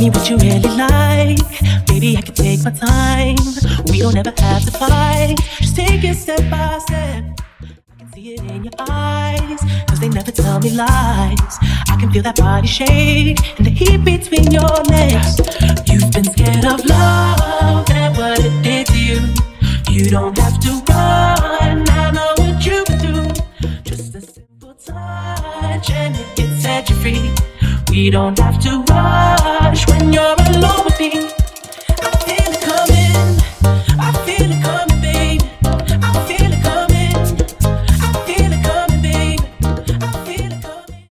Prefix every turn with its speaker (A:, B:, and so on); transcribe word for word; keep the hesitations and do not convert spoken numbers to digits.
A: me what you really like. Baby, I can take my time. We don't ever have to fight. Just take it step by step. I can see it in your eyes, cause they never tell me lies. I can feel that body shake and the heat between your legs. You've been scared of love and what it did to you. You don't have to run, I know what you can do. Just a simple touch and it can set you free. We don't have to rush when you're alone with me.